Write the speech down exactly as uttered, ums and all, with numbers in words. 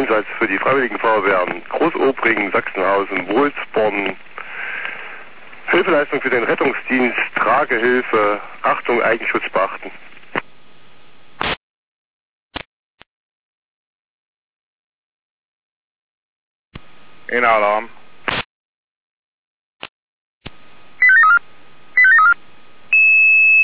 Einsatz für die Freiwilligen Feuerwehren Großobringen, Sachsenhausen, Wolfsborn, Hilfeleistung für den Rettungsdienst, Tragehilfe, Achtung, Eigenschutz beachten. In Alarm.